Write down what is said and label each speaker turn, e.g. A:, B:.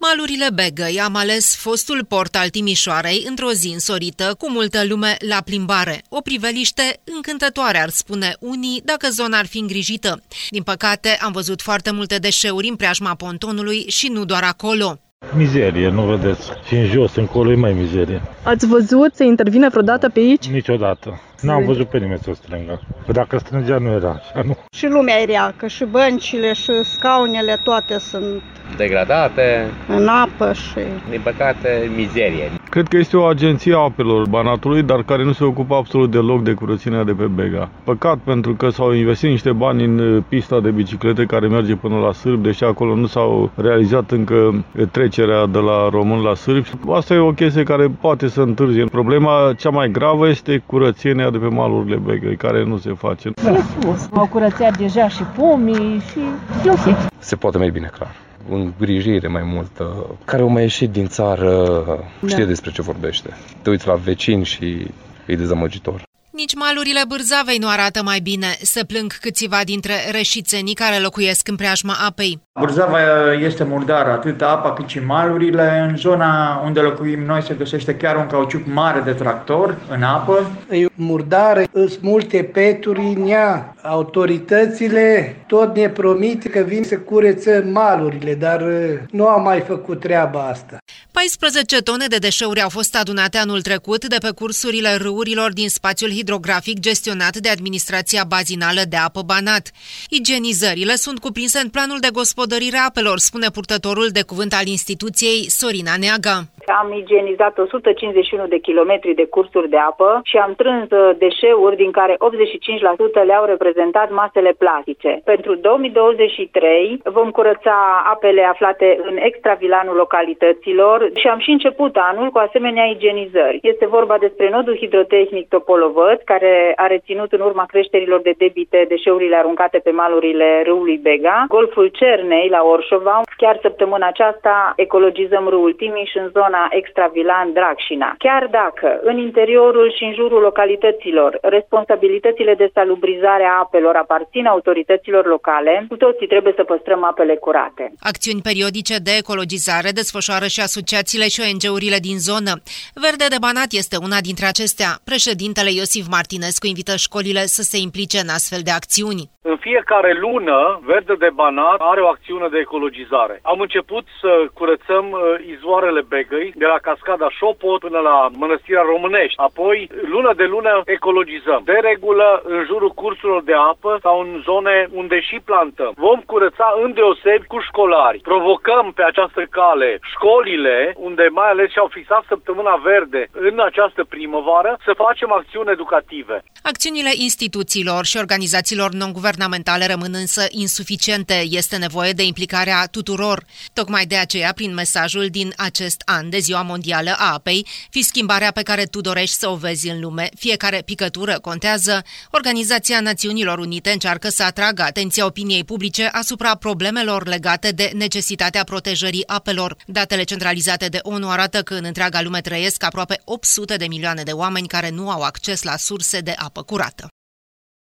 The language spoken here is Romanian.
A: Malurile Begăi am ales fostul port al Timișoarei într-o zi însorită, cu multă lume la plimbare. O priveliște încântătoare, ar spune unii, dacă zona ar fi îngrijită. Din păcate, am văzut foarte multe deșeuri în preajma pontonului și nu doar acolo.
B: Mizerie, nu vedeți? Și în jos, încolo e mai mizerie.
C: Ați văzut să intervină vreodată pe aici?
B: Niciodată. N-am văzut pe nimeni să o strângă. Dacă strângea, nu era așa, nu.
D: Și lumea e rea, că și băncile și scaunele toate sunt
E: degradate,
D: în apă și...
E: din păcate, mizerie.
F: Cred că este o agenție a apelor Banatului, dar care nu se ocupă absolut deloc de curățenia de pe Bega. Păcat, pentru că s-au investit niște bani în pista de biciclete care merge până la Sârb, deși acolo nu s-au realizat încă trecerea de la român la sârbi. Asta e o chestie care poate să întârzie. Problema cea mai gravă este curățenia de pe malurile Begăi, care nu se face.
G: E frumos. Au curățat deja și pomii și e ok.
H: Se poate mai bine, clar. Îngrijire mai multă. Care au mai ieșit din țară știe despre ce vorbește. Te uiți la vecini și e dezamăgitor.
A: Nici malurile Bârzavei nu arată mai bine. Se plâng câțiva dintre reșițenii care locuiesc în preajma apei.
I: Bârzava este murdară, atât apa cât și malurile. În zona unde locuim noi se găsește chiar un cauciuc mare de tractor în apă.
J: E murdară, sunt multe peturi în ea. Autoritățile tot ne promit că vin să cureță malurile, dar nu au mai făcut treaba asta.
A: 14 tone de deșeuri au fost adunate anul trecut de pe cursurile râurilor din spațiul hidrografic gestionat de Administrația Bazinală de Apă Banat. Igienizările sunt cuprinse în planul de gospodărire a apelor, spune purtătorul de cuvânt al instituției, Sorina Neaga.
K: Am igienizat 151 de kilometri de cursuri de apă și am trâns deșeuri din care 85% le-au reprezentat masele plastice. Pentru 2023 vom curăța apele aflate în extravilanul localităților și am și început anul cu asemenea igienizări. Este vorba despre nodul hidrotehnic Topolovăț, care a reținut în urma creșterilor de debite deșeurile aruncate pe malurile râului Bega, golful Cernei la Orșova. Chiar săptămâna aceasta ecologizăm râul Timiș în zona Extravilan-Dragșina. Chiar dacă în interiorul și în jurul localităților responsabilitățile de salubrizare a apelor aparțin autorităților locale, cu toții trebuie să păstrăm apele curate.
A: Acțiuni periodice de ecologizare desfășoară și asociațiile și ONG-urile din zonă. Verde de Banat este una dintre acestea. Președintele Iosif Martinescu invită școlile să se implice în astfel de acțiuni.
L: În fiecare lună, Verde de Banat are o acțiune de ecologizare. Am început să curățăm izvoarele Begăi, de la cascada Șopot până la Mănăstirea Românești. Apoi, lună de lună, ecologizăm. De regulă, în jurul cursurilor de apă sau în zone unde și plantăm. Vom curăța îndeosebi cu școlari. Provocăm pe această cale școlile, unde mai ales și-au fixat săptămâna verde în această primăvară, să facem acțiuni educative.
A: Acțiunile instituțiilor și organizațiilor non-guvernamentale rămân însă insuficiente. Este nevoie de implicarea tuturor. Tocmai de aceea, prin mesajul din acest an de Ziua Mondială a Apei, fi schimbarea pe care tu dorești să o vezi în lume. Fiecare picătură contează. Organizația Națiunilor Unite încearcă să atragă atenția opiniei publice asupra problemelor legate de necesitatea protejării apelor. Datele centralizate de ONU arată că în întreaga lume trăiesc aproape 800 de milioane de oameni care nu au acces la surse de apă curată.